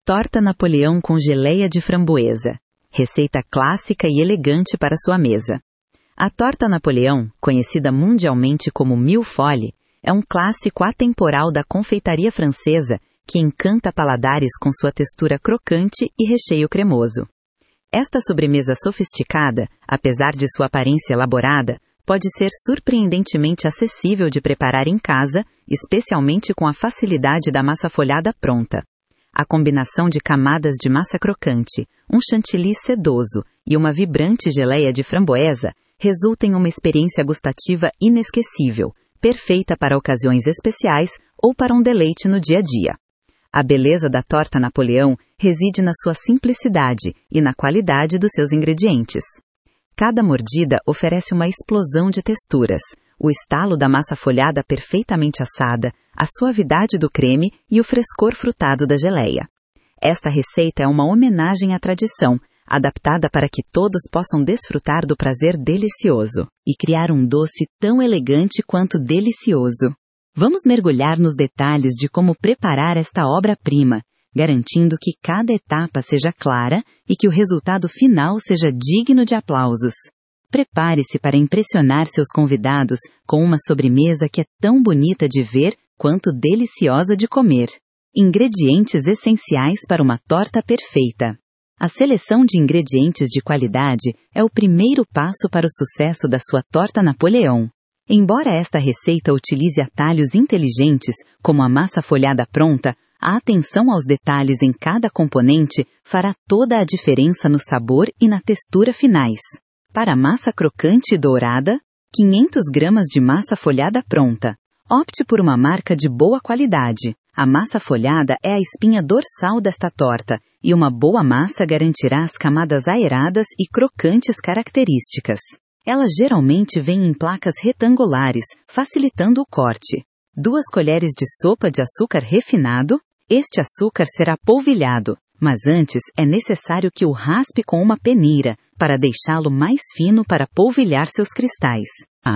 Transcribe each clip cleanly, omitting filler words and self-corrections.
Torta Napoleão com geleia de framboesa. Receita clássica e elegante para sua mesa. A torta Napoleão, conhecida mundialmente como mille-feuilles, é um clássico atemporal da confeitaria francesa que encanta paladares com sua textura crocante e recheio cremoso. Esta sobremesa sofisticada, apesar de sua aparência elaborada, pode ser surpreendentemente acessível de preparar em casa, especialmente com a facilidade da massa folhada pronta. A combinação de camadas de massa crocante, um chantilly sedoso e uma vibrante geleia de framboesa resulta em uma experiência gustativa inesquecível, perfeita para ocasiões especiais ou para um deleite no dia a dia. A beleza da torta Napoleão reside na sua simplicidade e na qualidade dos seus ingredientes. Cada mordida oferece uma explosão de texturas, o estalo da massa folhada perfeitamente assada, a suavidade do creme e o frescor frutado da geleia. Esta receita é uma homenagem à tradição, adaptada para que todos possam desfrutar do prazer delicioso e criar um doce tão elegante quanto delicioso. Vamos mergulhar nos detalhes de como preparar esta obra-prima, garantindo que cada etapa seja clara e que o resultado final seja digno de aplausos. Prepare-se para impressionar seus convidados com uma sobremesa que é tão bonita de ver quanto deliciosa de comer. Ingredientes essenciais para uma torta perfeita. A seleção de ingredientes de qualidade é o primeiro passo para o sucesso da sua torta Napoleão. Embora esta receita utilize atalhos inteligentes, como a massa folhada pronta, a atenção aos detalhes em cada componente fará toda a diferença no sabor e na textura finais. Para a massa crocante e dourada, 500 gramas de massa folhada pronta. Opte por uma marca de boa qualidade. A massa folhada é a espinha dorsal desta torta, e uma boa massa garantirá as camadas aeradas e crocantes características. Ela geralmente vem em placas retangulares, facilitando o corte. 2 colheres de sopa de açúcar refinado. Este açúcar será polvilhado, mas antes é necessário que o raspe com uma peneira, para deixá-lo mais fino para polvilhar seus cristais.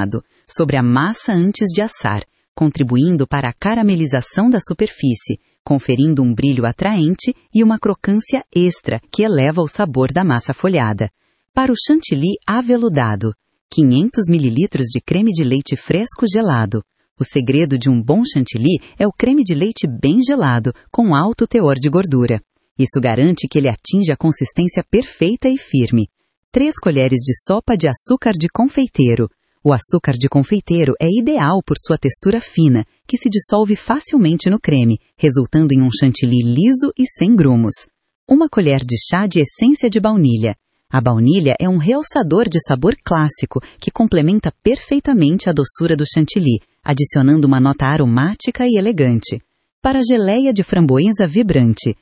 Sobre a massa antes de assar, contribuindo para a caramelização da superfície, conferindo um brilho atraente e uma crocância extra que eleva o sabor da massa folhada. Para o chantilly aveludado, 500 ml de creme de leite fresco gelado. O segredo de um bom chantilly é o creme de leite bem gelado, com alto teor de gordura. Isso garante que ele atinja a consistência perfeita e firme. 3 colheres de sopa de açúcar de confeiteiro. O açúcar de confeiteiro é ideal por sua textura fina, que se dissolve facilmente no creme, resultando em um chantilly liso e sem grumos. 1 colher de chá de essência de baunilha. A baunilha é um realçador de sabor clássico que complementa perfeitamente a doçura do chantilly, adicionando uma nota aromática e elegante. Para a geleia de framboesa vibrante,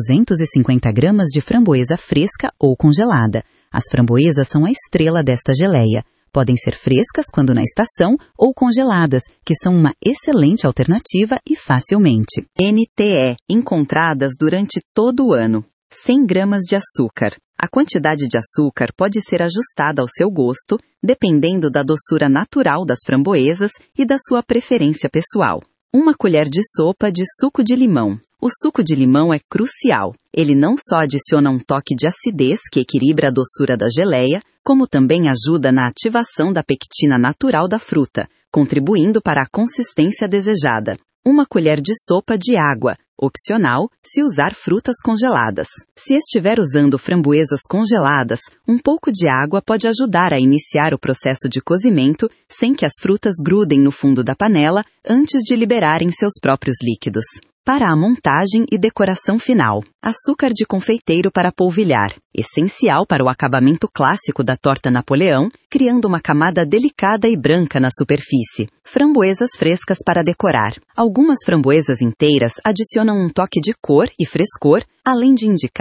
250 gramas de framboesa fresca ou congelada. As framboesas são a estrela desta geleia. Podem ser frescas quando na estação ou congeladas, que são uma excelente alternativa e facilmente encontradas durante todo o ano. 100 gramas de açúcar. A quantidade de açúcar pode ser ajustada ao seu gosto, dependendo da doçura natural das framboesas e da sua preferência pessoal. 1 colher de sopa de suco de limão. O suco de limão é crucial. Ele não só adiciona um toque de acidez que equilibra a doçura da geleia, como também ajuda na ativação da pectina natural da fruta, contribuindo para a consistência desejada. 1 colher de sopa de água, opcional, se usar frutas congeladas. Se estiver usando framboesas congeladas, um pouco de água pode ajudar a iniciar o processo de cozimento sem que as frutas grudem no fundo da panela antes de liberarem seus próprios líquidos. Para a montagem e decoração final, açúcar de confeiteiro para polvilhar, essencial para o acabamento clássico da torta Napoleão, criando uma camada delicada e branca na superfície. Framboesas frescas para decorar. Algumas framboesas inteiras adicionam um toque de cor e frescor, além de indicar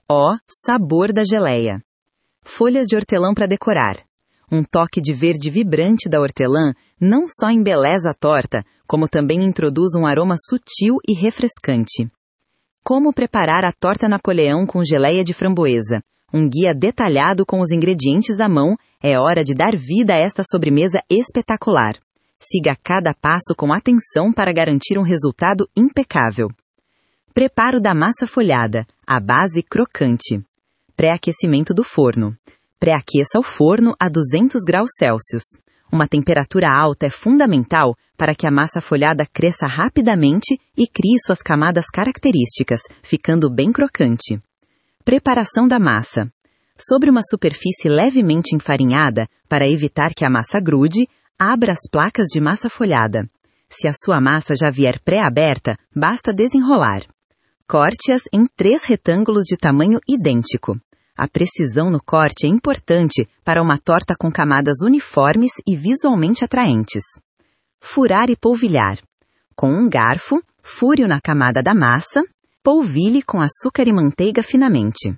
sabor da geleia. Folhas de hortelã para decorar. Um toque de verde vibrante da hortelã não só embeleza a torta, como também introduz um aroma sutil e refrescante. Como preparar a torta Napoleão com geleia de framboesa? Um guia detalhado com os ingredientes à mão, é hora de dar vida a esta sobremesa espetacular. Siga cada passo com atenção para garantir um resultado impecável. Preparo da massa folhada, a base crocante. Pré-aquecimento do forno. Pré-aqueça o forno a 200 graus Celsius. Uma temperatura alta é fundamental para que a massa folhada cresça rapidamente e crie suas camadas características, ficando bem crocante. Preparação da massa. Sobre uma superfície levemente enfarinhada, para evitar que a massa grude, abra as placas de massa folhada. Se a sua massa já vier pré-aberta, basta desenrolar. Corte-as em 3 retângulos de tamanho idêntico. A precisão no corte é importante para uma torta com camadas uniformes e visualmente atraentes. Furar e polvilhar. Com um garfo, fure-o na camada da massa, polvilhe com açúcar e manteiga finamente.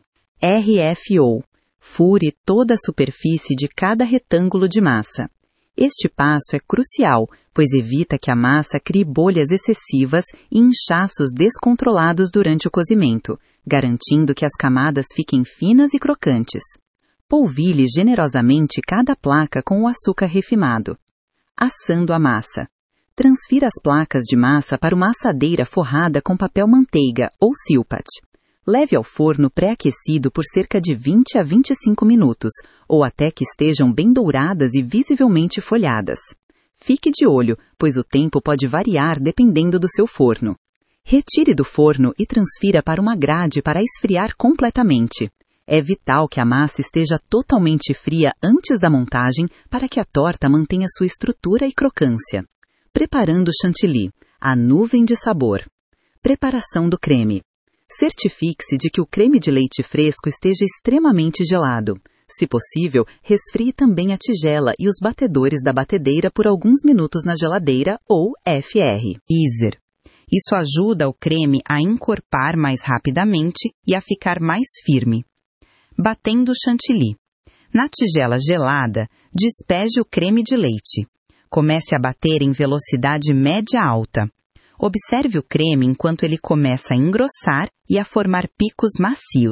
RFO. Fure toda a superfície de cada retângulo de massa. Este passo é crucial, pois evita que a massa crie bolhas excessivas e inchaços descontrolados durante o cozimento, garantindo que as camadas fiquem finas e crocantes. Polvilhe generosamente cada placa com o açúcar refimado. Assando a massa. Transfira as placas de massa para uma assadeira forrada com papel manteiga ou silpat. Leve ao forno pré-aquecido por cerca de 20 a 25 minutos, ou até que estejam bem douradas e visivelmente folhadas. Fique de olho, pois o tempo pode variar dependendo do seu forno. Retire do forno e transfira para uma grade para esfriar completamente. É vital que a massa esteja totalmente fria antes da montagem para que a torta mantenha sua estrutura e crocância. Preparando o chantilly, a nuvem de sabor. Preparação do creme. Certifique-se de que o creme de leite fresco esteja extremamente gelado. Se possível, resfrie também a tigela e os batedores da batedeira por alguns minutos na geladeira ou FR. Easer. Isso ajuda o creme a encorpar mais rapidamente e a ficar mais firme. Batendo chantilly. Na tigela gelada, despeje o creme de leite. Comece a bater em velocidade média-alta. Observe o creme enquanto ele começa a engrossar e a formar picos macios.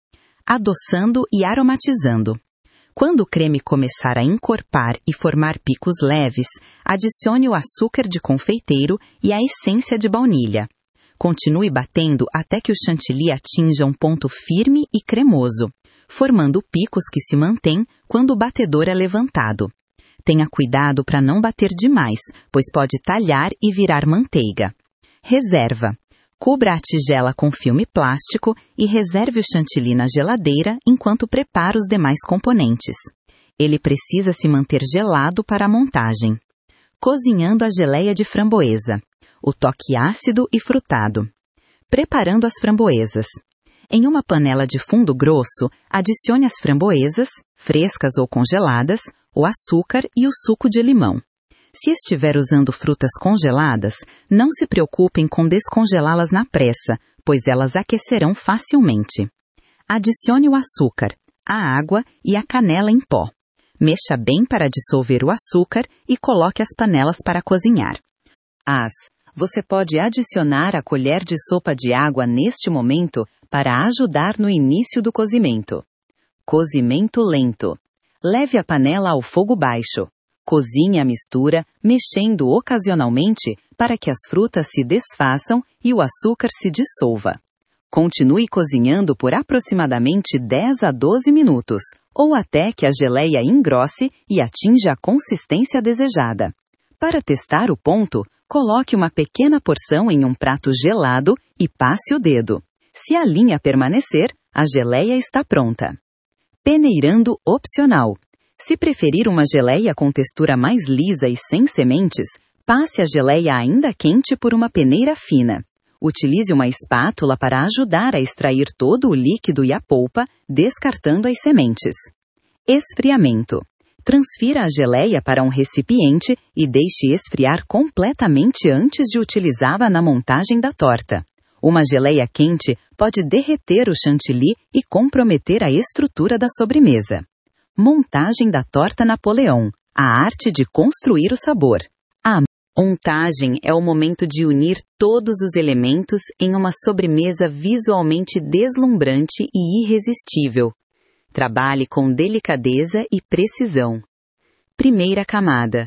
Adoçando e aromatizando. Quando o creme começar a encorpar e formar picos leves, adicione o açúcar de confeiteiro e a essência de baunilha. Continue batendo até que o chantilly atinja um ponto firme e cremoso, formando picos que se mantêm quando o batedor é levantado. Tenha cuidado para não bater demais, pois pode talhar e virar manteiga. Reserva. Cubra a tigela com filme plástico e reserve o chantilly na geladeira enquanto prepara os demais componentes. Ele precisa se manter gelado para a montagem. Cozinhando a geleia de framboesa. O toque ácido e frutado. Preparando as framboesas. Em uma panela de fundo grosso, adicione as framboesas, frescas ou congeladas, o açúcar e o suco de limão. Se estiver usando frutas congeladas, não se preocupem com descongelá-las na pressa, pois elas aquecerão facilmente. Adicione o açúcar, a água e a canela em pó. Mexa bem para dissolver o açúcar e coloque as panelas para cozinhar. Você pode adicionar a colher de sopa de água neste momento para ajudar no início do cozimento. Cozimento lento. Leve a panela ao fogo baixo. Cozinhe a mistura, mexendo ocasionalmente para que as frutas se desfaçam e o açúcar se dissolva. Continue cozinhando por aproximadamente 10 a 12 minutos, ou até que a geleia engrosse e atinja a consistência desejada. Para testar o ponto, coloque uma pequena porção em um prato gelado e passe o dedo. Se a linha permanecer, a geleia está pronta. Peneirando opcional. Se preferir uma geleia com textura mais lisa e sem sementes, passe a geleia ainda quente por uma peneira fina. Utilize uma espátula para ajudar a extrair todo o líquido e a polpa, descartando as sementes. Esfriamento. Transfira a geleia para um recipiente e deixe esfriar completamente antes de utilizá-la na montagem da torta. Uma geleia quente pode derreter o chantilly e comprometer a estrutura da sobremesa. Montagem da torta Napoleão, a arte de construir o sabor. A montagem é o momento de unir todos os elementos em uma sobremesa visualmente deslumbrante e irresistível. Trabalhe com delicadeza e precisão. Primeira camada.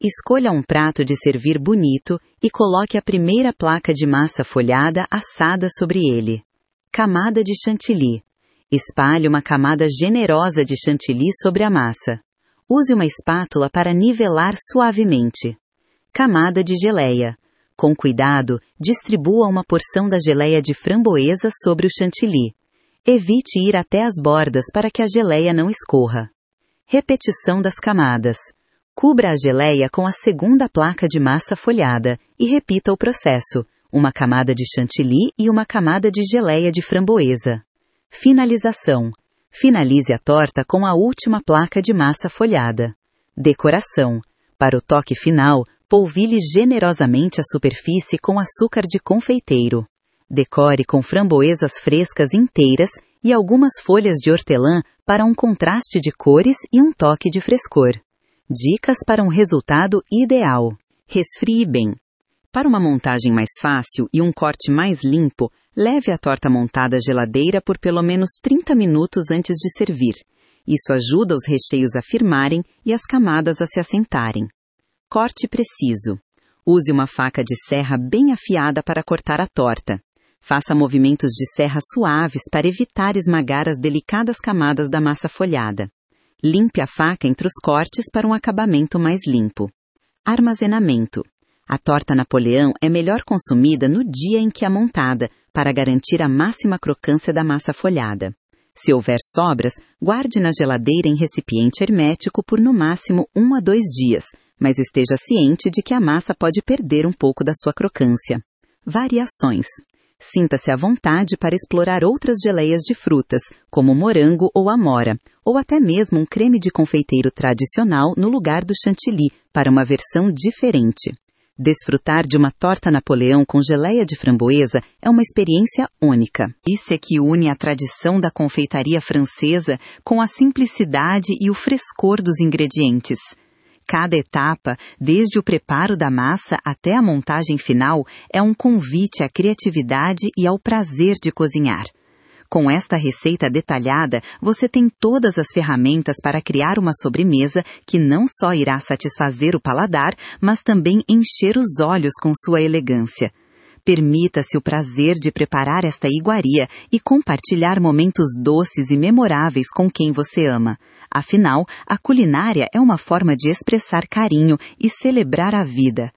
Escolha um prato de servir bonito e coloque a primeira placa de massa folhada assada sobre ele. Camada de chantilly. Espalhe uma camada generosa de chantilly sobre a massa. Use uma espátula para nivelar suavemente. Camada de geleia. Com cuidado, distribua uma porção da geleia de framboesa sobre o chantilly. Evite ir até as bordas para que a geleia não escorra. Repetição das camadas. Cubra a geleia com a segunda placa de massa folhada e repita o processo, uma camada de chantilly e uma camada de geleia de framboesa. Finalização. Finalize a torta com a última placa de massa folhada. Decoração. Para o toque final, polvilhe generosamente a superfície com açúcar de confeiteiro. Decore com framboesas frescas inteiras e algumas folhas de hortelã para um contraste de cores e um toque de frescor. Dicas para um resultado ideal. Resfrie bem. Para uma montagem mais fácil e um corte mais limpo, leve a torta montada à geladeira por pelo menos 30 minutos antes de servir. Isso ajuda os recheios a firmarem e as camadas a se assentarem. Corte preciso. Use uma faca de serra bem afiada para cortar a torta. Faça movimentos de serra suaves para evitar esmagar as delicadas camadas da massa folhada. Limpe a faca entre os cortes para um acabamento mais limpo. Armazenamento. A torta Napoleão é melhor consumida no dia em que é montada, para garantir a máxima crocância da massa folhada. Se houver sobras, guarde na geladeira em recipiente hermético por no máximo 1 a 2 dias, mas esteja ciente de que a massa pode perder um pouco da sua crocância. Variações. Sinta-se à vontade para explorar outras geleias de frutas, como morango ou amora, ou até mesmo um creme de confeiteiro tradicional no lugar do chantilly, para uma versão diferente. Desfrutar de uma torta Napoleão com geleia de framboesa é uma experiência única. Isso é que une a tradição da confeitaria francesa com a simplicidade e o frescor dos ingredientes. Cada etapa, desde o preparo da massa até a montagem final, é um convite à criatividade e ao prazer de cozinhar. Com esta receita detalhada, você tem todas as ferramentas para criar uma sobremesa que não só irá satisfazer o paladar, mas também encher os olhos com sua elegância. Permita-se o prazer de preparar esta iguaria e compartilhar momentos doces e memoráveis com quem você ama. Afinal, a culinária é uma forma de expressar carinho e celebrar a vida.